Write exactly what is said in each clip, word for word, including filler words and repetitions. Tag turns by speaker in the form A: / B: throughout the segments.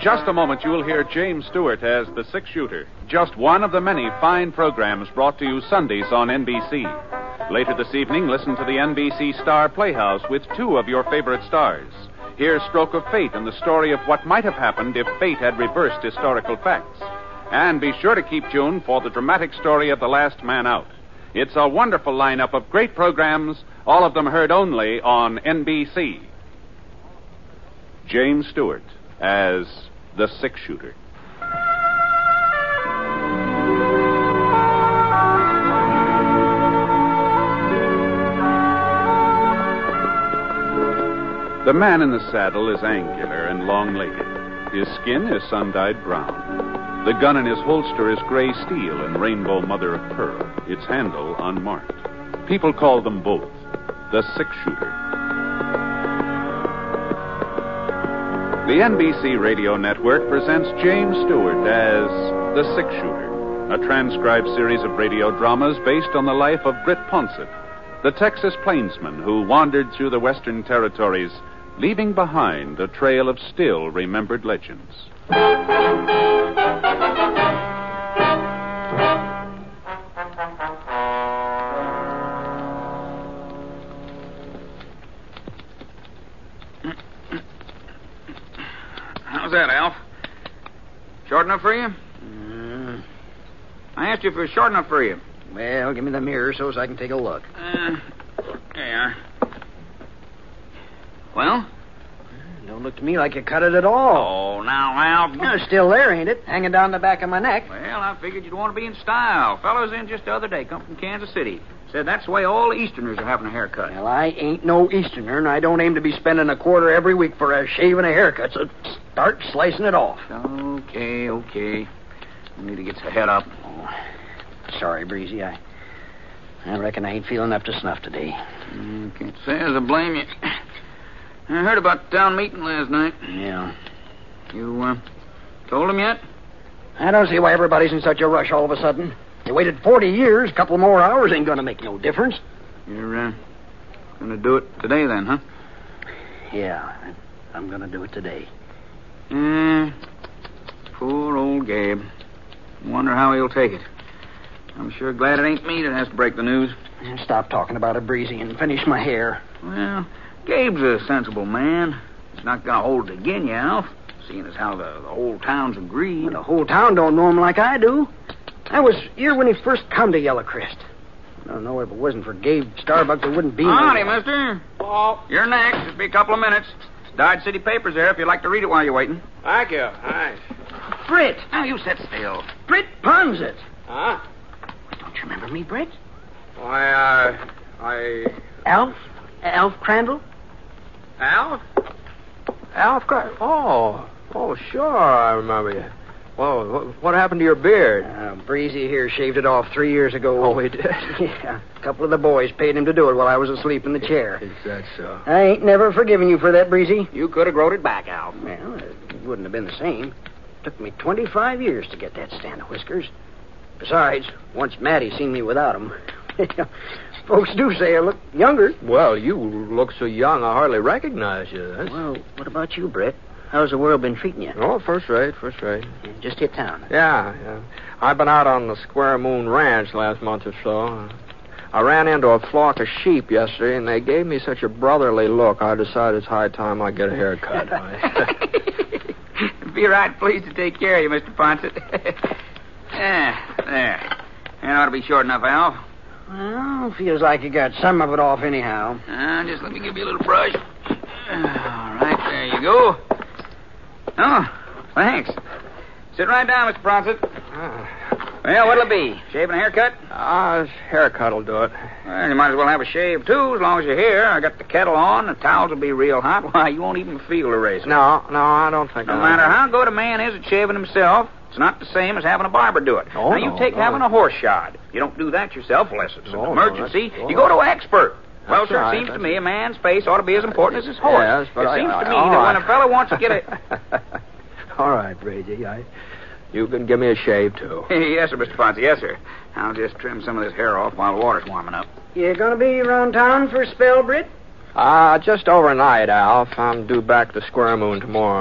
A: just a moment, you'll hear James Stewart as the six-shooter, just one of the many fine programs brought to you Sundays on N B C. Later this evening, listen to the N B C Star Playhouse with two of your favorite stars. Hear Stroke of Fate and the story of what might have happened if fate had reversed historical facts. And be sure to keep tuned for the dramatic story of The Last Man Out. It's a wonderful lineup of great programs, all of them heard only on N B C. James Stewart as the six-shooter. The man in the saddle is angular and long-legged. His skin is sun-dyed brown. The gun in his holster is gray steel and rainbow mother of pearl, its handle unmarked. People call them both the six-shooter. The N B C Radio Network presents James Stewart as the six-shooter, a transcribed series of radio dramas based on the life of Britt Ponsett, the Texas plainsman who wandered through the Western Territories, leaving behind a trail of still remembered legends.
B: How's that, Alf? Short enough for you?
C: Mm.
B: I asked you if it was short enough for you.
C: Well, give me the mirror so as I can take a look.
B: Uh, there you are. Well?
C: Don't look to me like you cut it at all.
B: Oh, now, Alf.
C: Oh, still there, ain't it? Hanging down the back of my neck.
B: Well, I figured you'd want to be in style. Fellows in just the other day come from Kansas City. Said that's the way all the Easterners are having a haircut.
C: Well, I ain't no Easterner, and I don't aim to be spending a quarter every week for a shave and a haircut, so start slicing it off.
B: Okay, okay. I need to get your head up.
C: Oh, sorry, Breezy. I I reckon I ain't feeling up to snuff today.
B: Mm, can't say as I blame you. I heard about the town meeting last night.
C: Yeah.
B: You, uh, told him yet?
C: I don't see why everybody's in such a rush all of a sudden. You waited forty years, a couple more hours ain't gonna make no difference.
B: You're, uh, gonna do it today then, huh?
C: Yeah, I'm gonna do it today.
B: Hmm. Poor old Gabe. Wonder how he'll take it. I'm sure glad it ain't me that has to break the news.
C: Stop talking about it, Breezy, and finish my hair.
B: Well, Gabe's a sensible man. He's not gonna hold it again you, Alf, seeing as how the, the whole town's agreed.
C: Well, the whole town don't know him like I do. I was here when he first come to Yellow Crest. I don't know if it wasn't for Gabe Starbuck, there wouldn't be no...
B: Howdy, mister.
D: Oh.
B: You're next. Just be a couple of minutes. Dodge City papers there if you'd like to read it while you're waiting.
D: Thank you. Thanks.
C: Britt!
B: Now, you sit still.
C: Britt Ponsett!
D: Huh?
C: Don't you remember me, Britt?
D: Why, uh, I...
C: Alf? Alf Crandall?
D: Alf? Alf Crandall? Oh, oh, sure, I remember you. Well, what, what happened to your beard?
C: Uh, Breezy here shaved it off three years ago.
D: Oh, he did?
C: Yeah. A couple of the boys paid him to do it while I was asleep in the chair.
D: Is that so?
C: I ain't never forgiven you for that, Breezy.
B: You could have growed it back, Alf.
C: Well, it wouldn't have been the same. Took me twenty-five years to get that stand of whiskers. Besides, once Maddie seen me without them, folks do say I look younger.
D: Well, you look so young, I hardly recognize you. That's...
C: Well, what about you, Britt? How's the world been treating you?
D: Oh, first rate, first rate.
C: You just hit town.
D: Yeah, yeah. I've been out on the Square Moon Ranch last month or so. I ran into a flock of sheep yesterday, and they gave me such a brotherly look, I decided it's high time I get a haircut.
B: Be right pleased to take care of you, Mister Ponsett. Yeah, there. That ought to be short enough, Alf.
C: Well, feels like you got some of it off anyhow.
B: Uh, just let me give you a little brush. All right, there you go. Oh, thanks. Sit right down, Mister Ponsett.
D: Ah.
B: Well, what'll it be? Shave and a haircut?
D: Ah, this haircut will do it.
B: Well, you might as well have a shave, too, as long as you're here. I got the kettle on. The towels will be real hot. Why, you won't even feel the razor.
D: No, no, I don't think
B: No
D: I
B: matter
D: will.
B: how good a man is at shaving himself, it's not the same as having a barber do it.
D: Oh,
B: now, you
D: no,
B: take
D: no.
B: having a horse shod. You don't do that yourself unless it's an
D: No, no,
B: emergency.
D: that's-
B: you go to an expert. Well,
D: That's
B: sure,
D: right,
B: it seems to
D: that's
B: me a man's face ought to be as important as his horse.
D: Yes, but
B: it
D: I-
B: seems
D: I-
B: to me
D: all
B: that
D: right.
B: when a fellow wants to get a...
D: All right, Brady. I, you can give me a shave, too.
B: Yes, sir, Mister Fonzie. Yes, sir. I'll just trim some of this hair off while the water's warming up.
C: You gonna be around town for a spell, Britt?
D: Uh, just overnight, Alf. I'm due back to Square Moon tomorrow.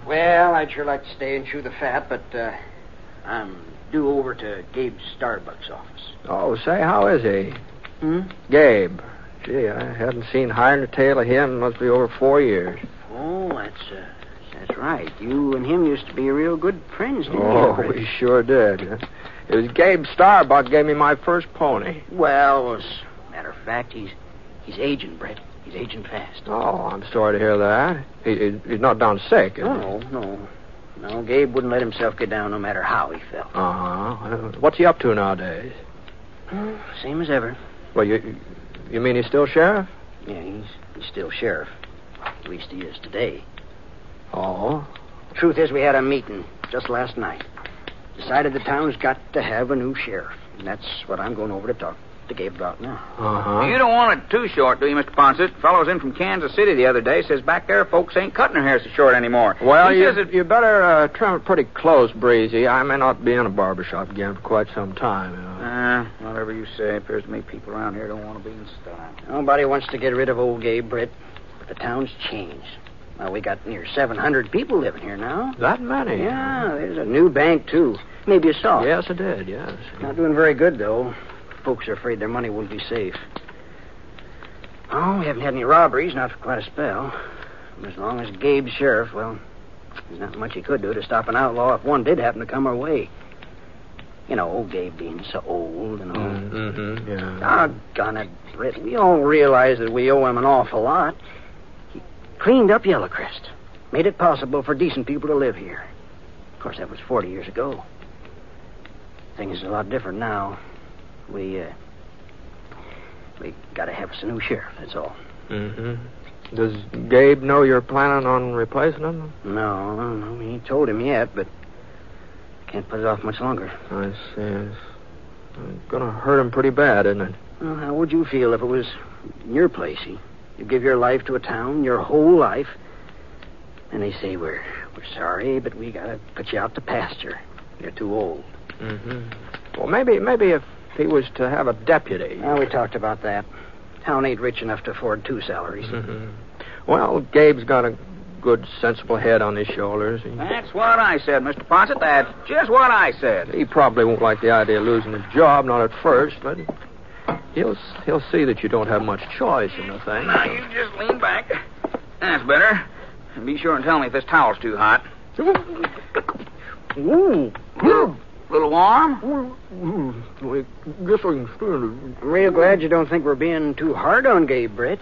C: Well, I'd sure like to stay and chew the fat, but uh, I'm due over to Gabe Starbuck's office.
D: Oh, say, how is he?
C: Hmm?
D: Gabe. Gee, I haven't seen hide nor tail of him. Must be over four years.
C: Oh, that's uh, that's right. You and him used to be real good friends, didn't
D: Oh,
C: you?
D: we sure did. It was Gabe Starbuck gave me my first pony.
C: Well, as a matter of fact, he's he's aging, Brett. He's aging fast.
D: Oh, I'm sorry to hear that. He, he, he's not down sick, is
C: No, no. No, Gabe wouldn't let himself get down no matter how he felt.
D: he? Uh-huh. What's he up to nowadays?
C: Hmm, same as ever.
D: Well, you you mean he's still sheriff?
C: Yeah, he's, he's still sheriff. At least he is today.
D: Oh.
C: Truth is, we had a meeting just last night. Decided the town's got to have a new sheriff. And that's what I'm going over to talk to Gabe about now.
D: Uh-huh.
B: You don't want it too short, do you, Mister Ponset? Fellow's in from Kansas City the other day. Says back there folks ain't cutting their hair so short anymore.
D: Well,
B: he
D: you,
B: says it...
D: you better uh, trim it pretty close, Breezy. I may not be in a barbershop again for quite some time. You know.
B: Uh, whatever you say. Appears to me people around here don't want to be in style.
C: Nobody wants to get rid of old Gabe, Britt. But the town's changed. Well, we got near seven hundred people living here now.
D: That many?
C: Yeah, there's a new bank, too. Maybe you saw it.
D: Yes, I did, yes.
C: Not doing very good, though. Folks are afraid their money won't be safe. Oh, we haven't had any robberies, not for quite a spell. As long as Gabe's sheriff, well, there's not much he could do to stop an outlaw if one did happen to come our way. You know, old Gabe being so old and all.
D: Mm-hmm, yeah.
C: Doggone it, Britt. We all realize that we owe him an awful lot. He cleaned up Yellowcrest. Made it possible for decent people to live here. Of course, that was forty years ago. Things are a lot different now. We, uh... We gotta have us a new sheriff, that's all.
D: Mm-hmm. Does Gabe know you're planning on replacing him?
C: No, no, no. We ain't told him yet, but can't put it off much longer.
D: I see. It's it's gonna hurt him pretty bad, isn't it?
C: Well, how would you feel if it was in your place? You, you give your life to a town, your whole life, and they say, we're, we're sorry, but we gotta put you out to pasture. You're too old.
D: Mm-hmm. Well, maybe, maybe if he was to have a deputy.
C: Well, we talked about that. Town ain't rich enough to afford two salaries.
D: Mm-hmm. Well, Gabe's got a good, sensible head on his shoulders. He,
B: That's what I said, Mister Ponset. That's just what I said.
D: he probably won't like the idea of losing his job, not at first, but he'll he'll see that you don't have much choice in the thing.
B: Now, you just lean back. That's better. And be sure and tell me if this towel's too hot.
D: Ooh.
B: A little warm?
D: I guess I can stand it.
C: I'm real glad you don't think we're being too hard on Gabe, Brett.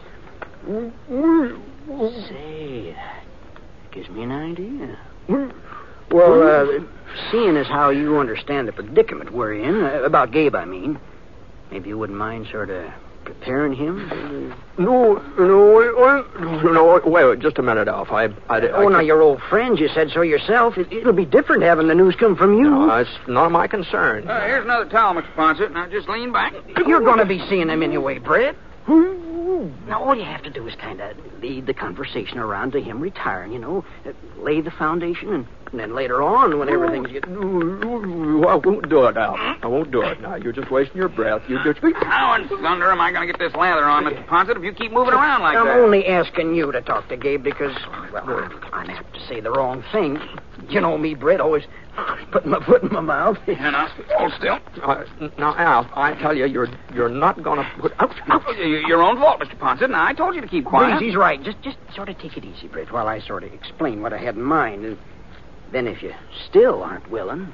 C: Say, that gives me an idea. Well, uh, seeing as how you understand the predicament we're in, uh, about Gabe, I mean, maybe you wouldn't mind sort of preparing him?
D: No, no, I, no, wait, wait, just a minute, Alf. I, I, I
C: Oh, now, you're old friends. You said so yourself. It, it'll be different having the news come from you.
D: No, it's not my concern.
B: Uh, here's another towel, Mister Ponset. Now, just lean back.
C: You're going to be seeing him anyway, Brett. Now, all you have to do is kind of lead the conversation around to him retiring, you know, uh, lay the foundation, and, and then later on, when everything's... Get...
D: I won't do it, Alf. I won't do it. Now, you're just wasting your breath. You just...
B: How in thunder am I going to get this lather on, Mister Ponset, if you keep moving around like
C: I'm
B: that?
C: only asking you to talk to Gabe because, well, I'm, I'm apt to say the wrong thing. You know me, Brett, always putting my foot in my mouth.
B: And now, hold still.
D: Uh, now, Alf, I tell you, you're you're not going to put... Ouch, ouch.
B: Your own fault, Mister Ponset. Now, I told you to keep quiet.
C: Breezy's right. Just, just sort of take it easy, Brett, while I sort of explain what I had in mind. And then if you still aren't willing...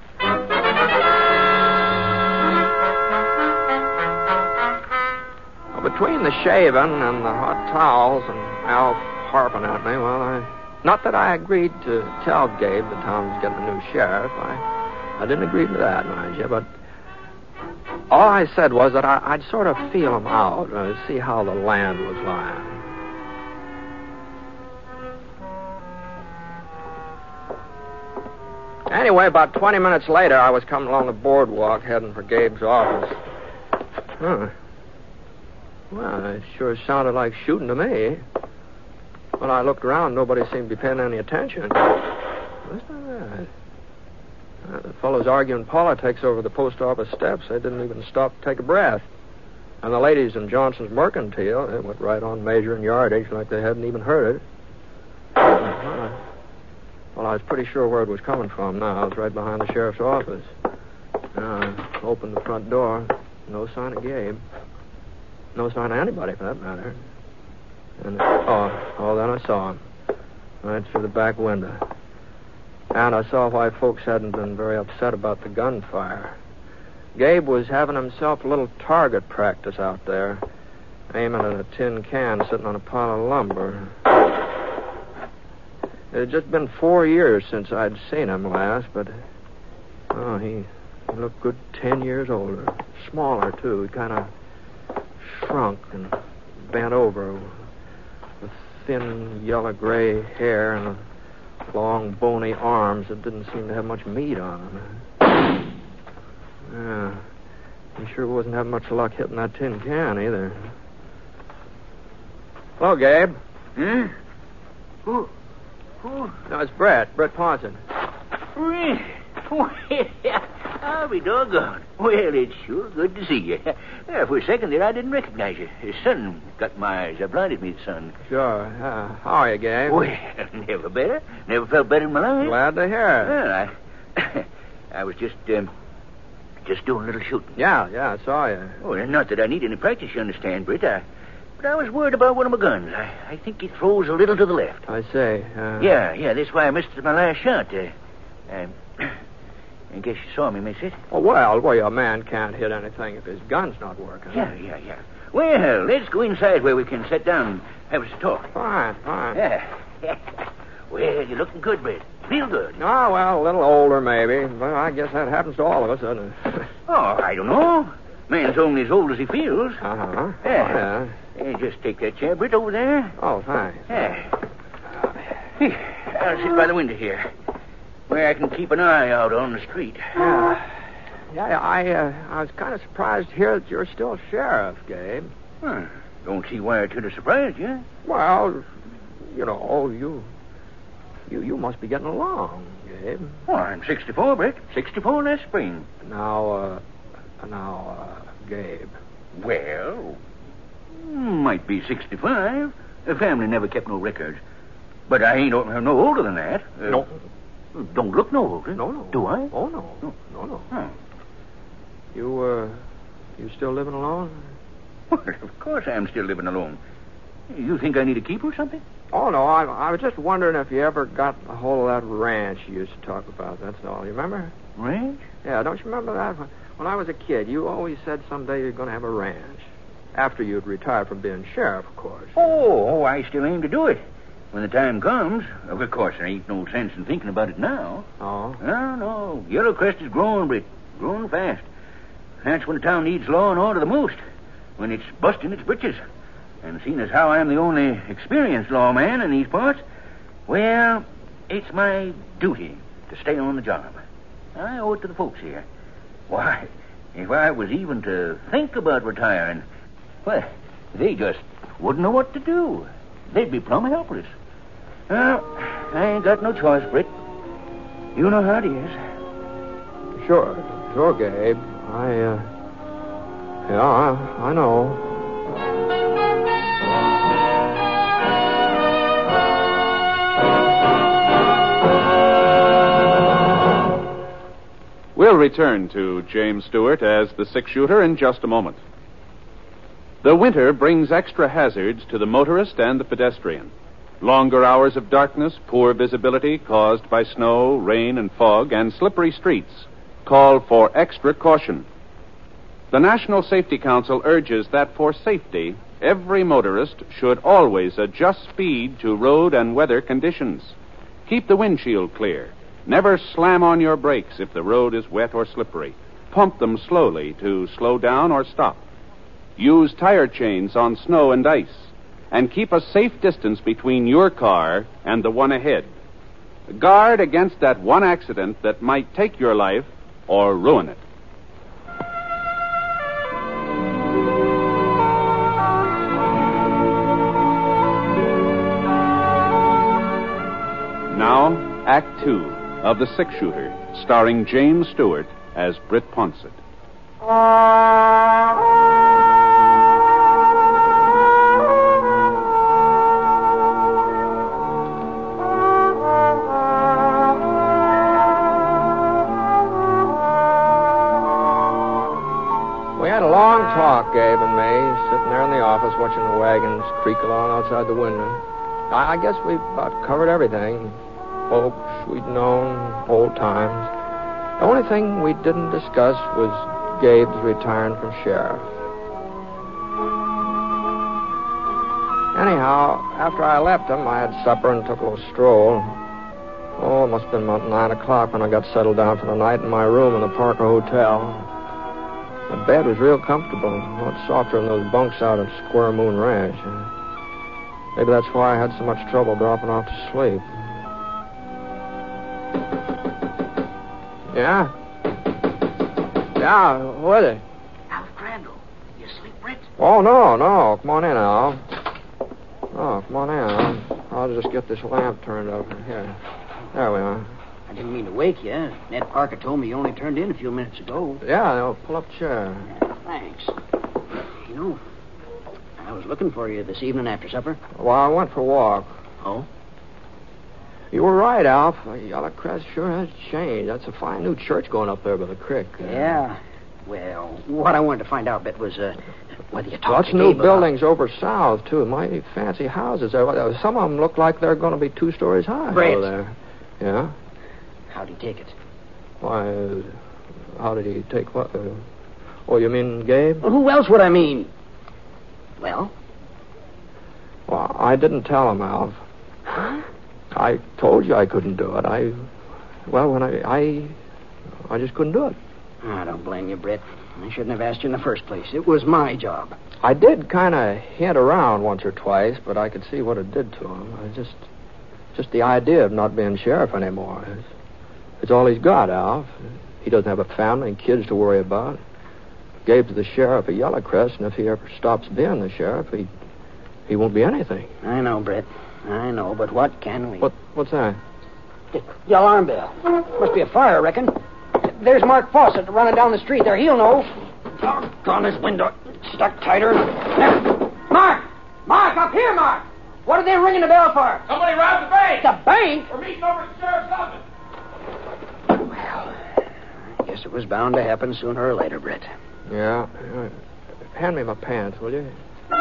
D: Well, between the shaving and the hot towels and Alf harping at me, well, I... Not that I agreed to tell Gabe the town's getting a new sheriff. I, I didn't agree to that, mind you, but all I said was that I, I'd sort of feel him out, uh, see how the land was lying. Anyway, about twenty minutes later, I was coming along the boardwalk heading for Gabe's office. Huh. Well, it sure sounded like shooting to me. When I looked around, nobody seemed to be paying any attention. What's that? Uh, the fellows arguing politics over the post office steps. They didn't even stop to take a breath. And the ladies in Johnson's Mercantile, they went right on measuring yardage like they hadn't even heard it. Uh, Well, I was pretty sure where it was coming from now. It was right behind the sheriff's office. Now, I opened the front door. No sign of Gabe. No sign of anybody, for that matter. And, oh, oh, then I saw him. Right through the back window. And I saw why folks hadn't been very upset about the gunfire. Gabe was having himself a little target practice out there, aiming at a tin can sitting on a pile of lumber. It had just been four years since I'd seen him last, but, oh, he, he looked good ten years older. Smaller, too. He kind of shrunk and bent over with thin yellow-gray hair and long, bony arms that didn't seem to have much meat on them. Yeah, he sure wasn't having much luck hitting that tin can, either. Hello, Gabe.
E: Hmm? Who? Who?
D: No, it's Brett. Brett Ponson.
E: Brett. Well, I'll be doggone. Well, it's sure good to see you. Yeah, for a second there, I didn't recognize you. The sun got my eyes. I blinded me, the sun.
D: Sure. Uh, how are you, Gabe?
E: Well, never better. Never felt better in my life.
D: Glad to hear it.
E: Well, I, I was just, um, just doing a little shooting.
D: Yeah, yeah, I saw you.
E: Oh, not that I need any practice, you understand, Britt. I, but I was worried about one of my guns. I, I think it throws a little to the left.
D: I say. Uh...
E: Yeah, yeah, that's why I missed my last shot. Uh, um, I guess you saw me miss it.
D: Oh, well, well, a man can't hit anything if his gun's not working.
E: Yeah, yeah, yeah. Well, let's go inside where we can sit down and have us a talk.
D: Fine, fine.
E: Yeah. Well, you're looking good, Britt. Real good.
D: Oh, well, a little older, maybe. But I guess that happens to all of us, doesn't it?
E: Oh, I don't know. Man's only as old as he feels.
D: Uh-huh.
E: Yeah.
D: Oh, yeah.
E: Uh, just take that chair, Britt, over there.
D: Oh, thanks.
E: Yeah. I'll sit by the window here, where I can keep an eye out on the street.
D: Yeah. Yeah, I, uh, I was kind of surprised to hear that you're still sheriff, Gabe.
E: Huh. Don't see why it should have surprised you.
D: Well, you know, you... You you must be getting along, Gabe.
E: Well, I'm sixty-four, Britt. sixty-four last spring.
D: Now, uh... Now, uh, Gabe.
E: Well, might be sixty-five. The family never kept no records. But I ain't no, no older than that. Uh,
D: No.
E: Don't look no older.
D: No, no.
E: Do I?
D: Oh, no. No, no, no.
E: Huh.
D: You, uh... You still living alone?
E: Well, of course I'm still living alone. You think I need a keeper or something?
D: Oh, no, I, I was just wondering if you ever got a hold of that ranch you used to talk about. That's all. You remember?
E: Ranch?
D: Yeah, don't you remember that? When I was a kid, you always said someday you're going to have a ranch. After you'd retired from being sheriff, of course.
E: Oh, oh, I still aim to do it. When the time comes. Of course, there ain't no sense in thinking about it now.
D: Oh?
E: No, no. Yellowcrest is growing, Britt. Growing fast. That's when the town needs law and order the most. When it's busting its britches. And seeing as how I'm the only experienced lawman in these parts, well, it's my duty to stay on the job. I owe it to the folks here. Why, if I was even to think about retiring, well, they just wouldn't know what to do. They'd be plumb helpless. Well, I ain't got no choice, Britt. You know how it is.
D: Sure. Sure, Gabe. I, uh... Yeah, I, I know.
A: We'll return to James Stewart as the six-shooter in just a moment. The winter brings extra hazards to the motorist and the pedestrian. Longer hours of darkness, poor visibility caused by snow, rain, and fog, and slippery streets call for extra caution. The National Safety Council urges that for safety, every motorist should always adjust speed to road and weather conditions. Keep the windshield clear. Never slam on your brakes if the road is wet or slippery. Pump them slowly to slow down or stop. Use tire chains on snow and ice. And keep a safe distance between your car and the one ahead. Guard against that one accident that might take your life or ruin it. Now, Act Two of The Six-Shooter, starring James Stewart as Britt Ponset.
D: We had a long talk, Gabe and me, sitting there in the office watching the wagons creak along outside the window. I, I guess we about covered everything. Folks we'd known, old times. The only thing we didn't discuss was Gabe's retiring from sheriff. Anyhow, after I left him, I had supper and took a little stroll. Oh, it must have been about nine o'clock when I got settled down for the night in my room in the Parker Hotel. The bed was real comfortable, a lot softer than those bunks out at Square Moon Ranch. Maybe that's why I had so much trouble dropping off to sleep. Yeah? Yeah, who is it?
C: Alf Crandall. You asleep, Brett?
D: Oh, no, no. Come on in, Al. Oh, come on in. I'll, I'll just get this lamp turned up. Here. There we are.
C: I didn't mean to wake you. Ned Parker told me you only turned in a few minutes ago.
D: Yeah, I'll pull up a chair.
C: Yeah, thanks. You know, I was looking for you this evening after supper.
D: Well, I went for a walk.
C: Oh?
D: You were right, Alf. Yellow Crest sure has changed. That's a fine new church going up there by the creek. Uh,
C: Yeah. Well, what I wanted to find out, Bit, was uh, whether you talked
D: Lots
C: to
D: of new
C: Gabe
D: buildings over south, too. Mighty fancy houses there. Some of them look like they're going to be two stories high
C: Brett.
D: over there. Yeah?
C: about... How'd he take it?
D: Why, uh, how did he take what? Uh, oh, you mean Gabe?
C: Well, who else would I mean? Well?
D: Well, I didn't tell him, Alf.
C: Huh?
D: I told you I couldn't do it. I, well, when I, I, I just couldn't do it.
C: I don't blame you, Brett. I shouldn't have asked you in the first place. It was my job.
D: I did kind of hint around once or twice, but I could see what it did to him. I just, just the idea of not being sheriff anymore. It's, it's all he's got, Alf. He doesn't have a family and kids to worry about. Gabe's the sheriff of Yellow Crest, and if he ever stops being the sheriff, he, he won't be anything.
C: I know, Brett. I know, but what can we...
D: What? What's that?
C: The, the alarm bell. Must be a fire, I reckon. There's Mark Fawcett running down the street there. He'll know. Doggone this window. Stuck tighter. There. Mark! Mark, up here, Mark! What are they ringing the bell for?
F: Somebody robbed the bank.
C: The bank?
F: We're meeting over at the sheriff's office.
C: Well, I guess it was bound to happen sooner or later, Brett.
D: Yeah. Uh, hand me my pants, will you?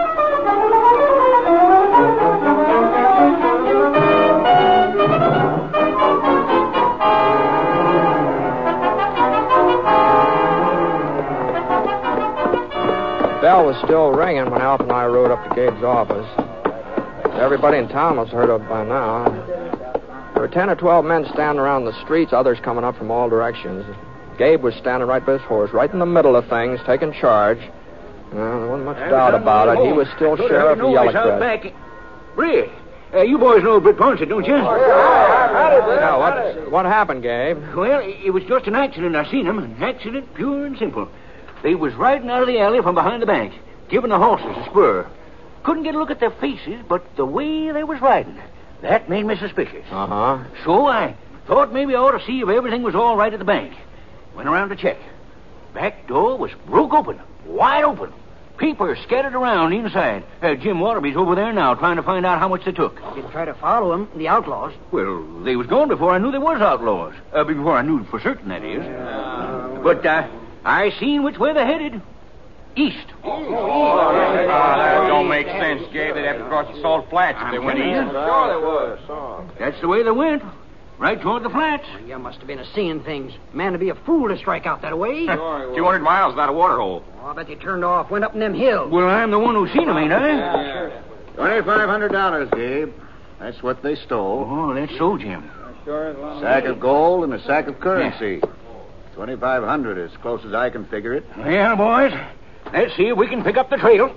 D: The bell was still ringing when Alf and I rode up to Gabe's office. Everybody in town must have heard of it by now. There were ten or twelve men standing around the streets, others coming up from all directions. Gabe was standing right by his horse, right in the middle of things, taking charge. Well, there wasn't much doubt about it. He was still sheriff of Yellow Crest.
E: Back. Brett, uh, you boys know Britt Ponset, don't you?
D: Yeah, what, what happened, Gabe?
E: Well, it was just an accident. I seen them. An accident, pure and simple. They was riding out of the alley from behind the bank, giving the horses a spur. Couldn't get a look at their faces, but the way they was riding, that made me suspicious.
D: Uh-huh.
E: So I thought maybe I ought to see if everything was all right at the bank. Went around to check. Back door was broke open, wide open. People scattered around inside. Uh, Jim Waterby's over there now trying to find out how much they took.
C: Didn't try to follow them, the outlaws.
E: Well, they was gone before I knew they was outlaws. Uh, before I knew for certain, that is. But uh, I seen which way they headed. East.
F: Oh, that don't make sense, Gabe. They'd have to cross the Salt Flats if they went east.
E: Sure they was. That's the way they went. Right toward the flats.
C: You must have been a seeing things. Man to be a fool to strike out that way.
F: Two hundred miles without a water hole.
C: Oh, I bet they turned off, went up in them hills.
E: Well, I'm the one who seen them, ain't I?
G: Twenty-five hundred dollars, Gabe. That's what they stole.
E: Oh, that's so, Jim.
G: Sack of gold and a sack of currency. Twenty-five hundred, as close as I can figure it.
E: Well, boys, let's see if we can pick up the trail.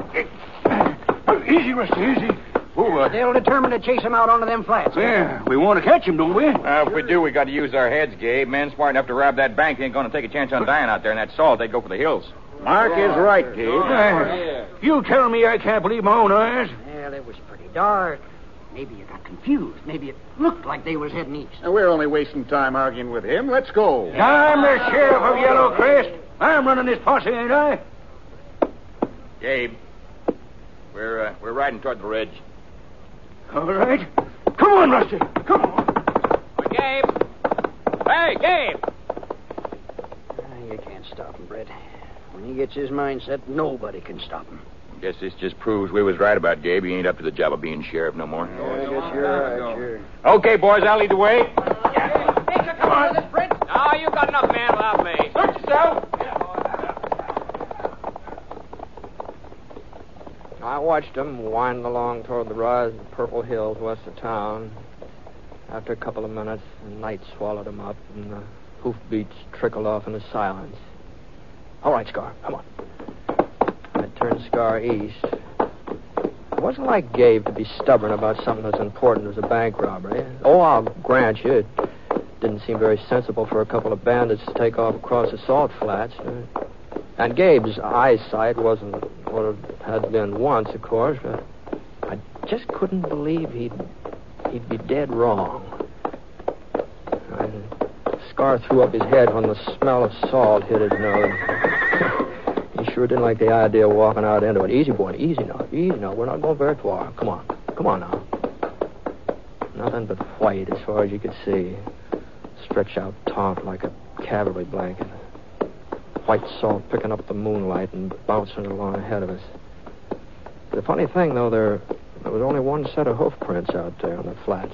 E: Easy, Rusty, easy. Oh, uh,
C: They'll determine to chase them out onto them flats.
E: yeah, we want to catch them, don't we?
F: Uh, if we do, we got to use our heads, Gabe. Men smart enough to rob that bank ain't going to take a chance on dying out there in that salt. They'd go for the hills.
G: Mark is right, Gabe.
E: Uh, you tell me I can't believe my own eyes.
C: Well, it was pretty dark. Maybe you got confused. Maybe it looked like they was heading east.
G: Now, we're only wasting time arguing with him. Let's go.
E: I'm the sheriff of Yellow Crest. I'm running this posse, ain't I?
F: Gabe, we're uh, we're riding toward the ridge.
E: All right. Come on, Rusty. Come on.
F: Gabe! Hey, Gabe!
C: Ah, you can't stop them, Brett. When he gets his mind set, nobody can stop him.
F: Guess this just proves we was right about Gabe. He ain't up to the job of being sheriff no more.
C: Yeah, I guess you're right, sure.
F: Okay, boys, I'll lead the way.
B: Hey, come on, this Brent.
F: No, you got enough man without me. Search yourself.
D: I watched them wind along toward the rise of the purple hills west of town. After a couple of minutes, the night swallowed them up, and the hoofbeats trickled off into silence. All right, Scar, come on. I turned Scar east. It wasn't like Gabe to be stubborn about something as important as a bank robbery. Oh, I'll grant you, it didn't seem very sensible for a couple of bandits to take off across the salt flats. And Gabe's eyesight wasn't what it had been once, of course, but I just couldn't believe he'd he'd be dead wrong. I, Scar threw up his head when the smell of salt hit his nose. He sure didn't like the idea of walking out into it. Easy, boy, easy now, easy now. We're not going very far. Come on, come on now. Nothing but white as far as you could see. Stretched out taut like a cavalry blanket. White salt picking up the moonlight and bouncing along ahead of us. The funny thing, though, there, there was only one set of hoof prints out there on the flats.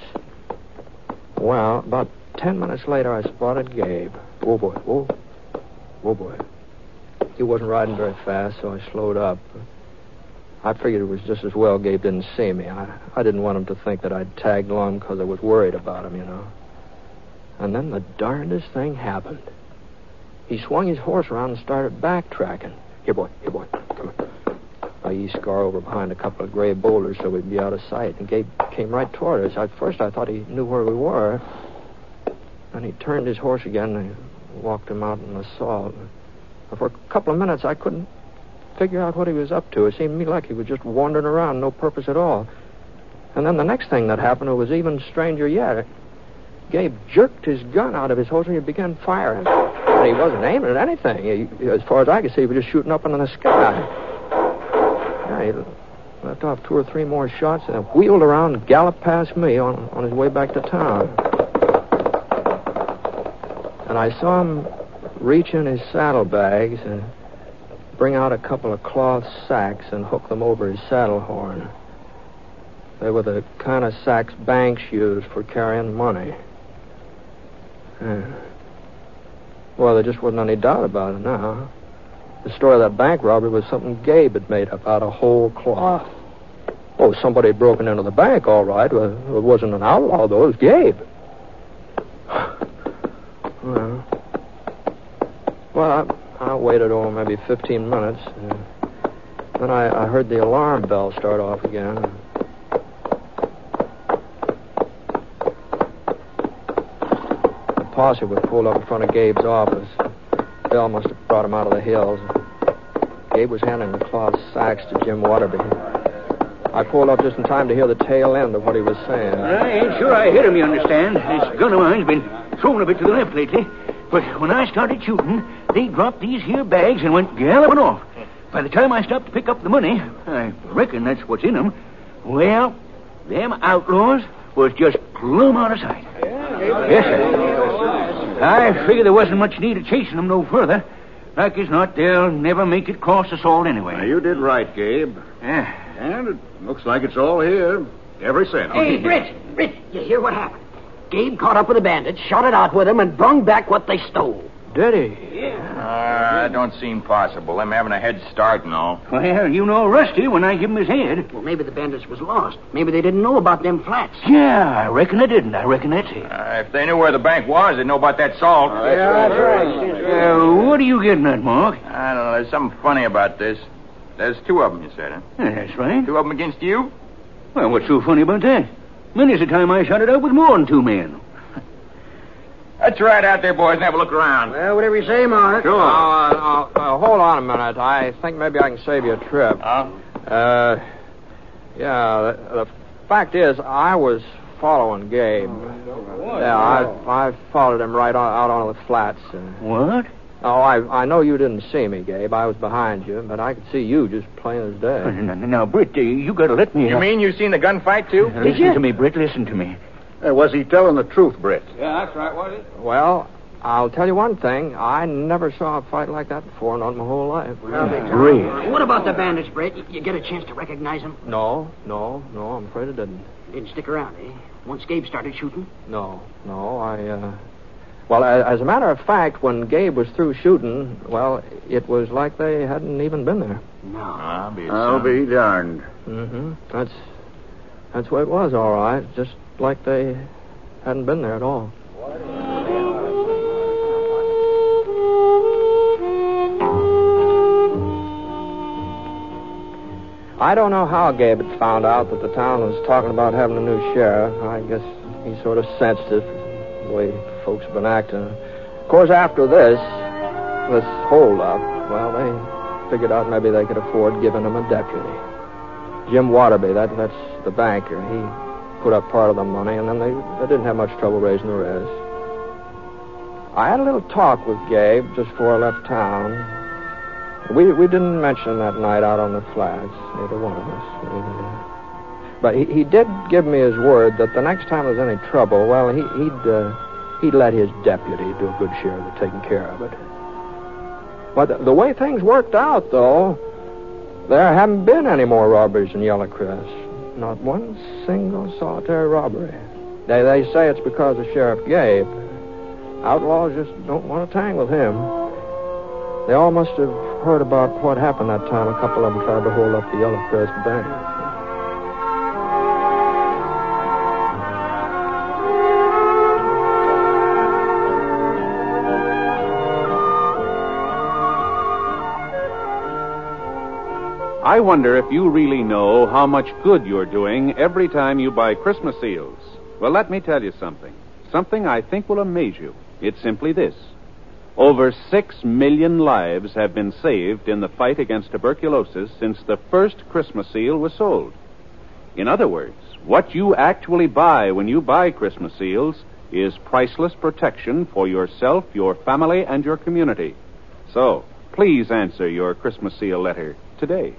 D: Well, about ten minutes later, I spotted Gabe. Whoa, boy, whoa. Whoa, boy. He wasn't riding very fast, so I slowed up. I figured it was just as well Gabe didn't see me. I, I didn't want him to think that I'd tagged along because I was worried about him, you know. And then the darndest thing happened. He swung his horse around and started backtracking. Here, boy, here, boy, come on. I eased Scar over behind a couple of gray boulders so we'd be out of sight, and Gabe came right toward us. At first, I thought he knew where we were. Then he turned his horse again and walked him out in the salt. For a couple of minutes, I couldn't figure out what he was up to. It seemed to me like he was just wandering around, no purpose at all. And then the next thing that happened was even stranger yet. Gabe jerked his gun out of his holster and he began firing. But he wasn't aiming at anything. He, as far as I could see, he was just shooting up into the sky. Yeah, he left off two or three more shots and wheeled around and galloped past me on, on his way back to town. And I saw him reach in his saddlebags and bring out a couple of cloth sacks and hook them over his saddle horn. They were the kind of sacks banks used for carrying money. Yeah. Well, there just wasn't any doubt about it now. The story of that bank robbery was something Gabe had made up out of whole cloth. Oh, somebody had broken into the bank, all right. Well, it wasn't an outlaw, though. It was Gabe. Well, well I, I waited, oh, maybe fifteen minutes. Uh, then I, I heard the alarm bell start off again. Posse was pulled up in front of Gabe's office. Bell must have brought him out of the hills. Gabe was handing the cloth sacks to Jim Waterby. I pulled up just in time to hear the tail end of what he was saying.
E: I ain't sure I hit him, you understand. This gun of mine's been thrown a bit to the left lately. But when I started shooting, they dropped these here bags and went galloping off. By the time I stopped to pick up the money, I reckon that's what's in them, well, them outlaws was just plumb out of sight. Yes, sir. I figure there wasn't much need of chasing them no further. Like as not, they'll never make it across the salt anyway.
G: Now, you did right, Gabe.
E: Yeah.
G: And it looks like it's all here. Every cent.
C: Hey, Britt, Britt, you hear what happened? Gabe caught up with the bandits, shot it out with them, and brung back what they stole.
D: Did he?
E: Yeah.
F: Uh, that don't seem possible. Them having a head start and all.
E: Well, you know Rusty when I give him his head.
C: Well, maybe the bandits was lost. Maybe they didn't know about them flats.
E: Yeah, I reckon they didn't. I reckon that's it.
F: Uh, if they knew where the bank was, they'd know about that salt.
G: Oh, that's right.
E: Uh, what are you getting at, Mark?
F: I don't know. There's something funny about this. There's two of them, you said, huh?
E: Yeah, that's right.
F: Two of them against you?
E: Well, what's so funny about that? Many's the time I shot it out with more than two men.
F: Let's ride out there, boys, and have a look around.
C: Well, whatever you say, Mark.
D: Sure. Uh, uh, uh, hold on a minute. I think maybe I can save you a trip.
F: Huh?
D: Uh, yeah, the, the fact is, I was following Gabe. Yeah, I I followed him right on, out on the flats. Uh,
E: What?
D: oh, I I know you didn't see me, Gabe. I was behind you, but I could see you just plain as day.
E: Now, now Britt, uh, you gotta let me...
F: You mean you seen the gunfight, too?
E: Listen to me, Britt, listen to me.
G: Uh, was he telling the truth, Britt?
F: Yeah, that's right, was it?
D: Well, I'll tell you one thing. I never saw a fight like that before, not in my whole life.
C: Really? What about the bandits, Brett? You, you get a chance to recognize them?
D: No, no, no, I'm afraid I didn't.
C: Didn't stick around, eh? Once Gabe started shooting?
D: No, no, I, uh... Well, as a matter of fact, when Gabe was through shooting, well, it was like they hadn't even been there.
C: No.
G: I'll be, I'll be darned.
D: Mm-hmm. That's, that's what it was, all right. Just like they hadn't been there at all. I don't know how Gabe had found out that the town was talking about having a new sheriff. I guess he sort of sensed it, the way folks have been acting. Of course, after this, this hold-up, well, they figured out maybe they could afford giving him a deputy. Jim Waterby, that, that's the banker, he put up part of the money, and then they, they didn't have much trouble raising the rest. I had a little talk with Gabe just before I left town. We we didn't mention that night out on the flats, neither one of us. We, but he, he did give me his word that the next time there's any trouble, well, he, he'd uh, he'd let his deputy do a good share of the taking care of it. But the, the way things worked out, though, there haven't been any more robberies in Yellowcrest. Not one single solitary robbery. They they say it's because of Sheriff Gabe. Outlaws just don't want to tangle with him. They all must have heard about what happened that time a couple of them tried to hold up the Yellowcrest Bank.
A: I wonder if you really know how much good you're doing every time you buy Christmas seals. Well, let me tell you something. Something I think will amaze you. It's simply this. Over six million lives have been saved in the fight against tuberculosis since the first Christmas seal was sold. In other words, what you actually buy when you buy Christmas seals is priceless protection for yourself, your family, and your community. So, please answer your Christmas seal letter today.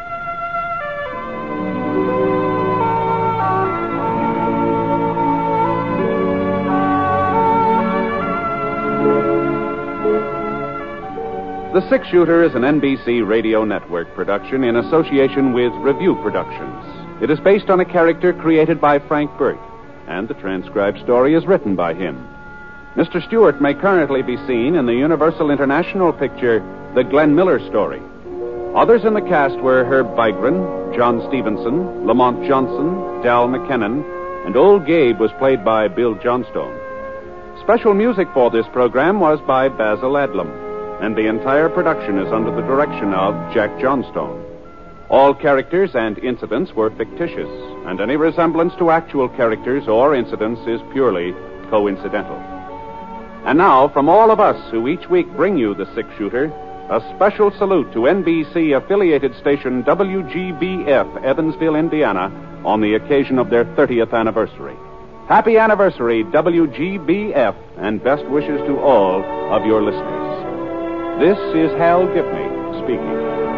A: The Six Shooter is an N B C Radio Network production in association with Review Productions. It is based on a character created by Frank Burt, and the transcribed story is written by him. Mister Stewart may currently be seen in the Universal International picture, The Glenn Miller Story. Others in the cast were Herb Vigran, John Stevenson, Lamont Johnson, Dal McKinnon, and Old Gabe was played by Bill Johnstone. Special music for this program was by Basil Adlam, and the entire production is under the direction of Jack Johnstone. All characters and incidents were fictitious, and any resemblance to actual characters or incidents is purely coincidental. And now, from all of us who each week bring you the Six Shooter, a special salute to N B C-affiliated station W G B F, Evansville, Indiana, on the occasion of their thirtieth anniversary. Happy anniversary, W G B F, and best wishes to all of your listeners. This is Hal Gibney speaking.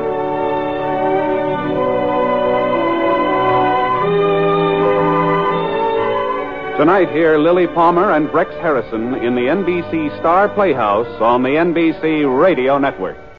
A: Tonight, hear Lily Palmer and Rex Harrison in the N B C Star Playhouse on the N B C Radio Network.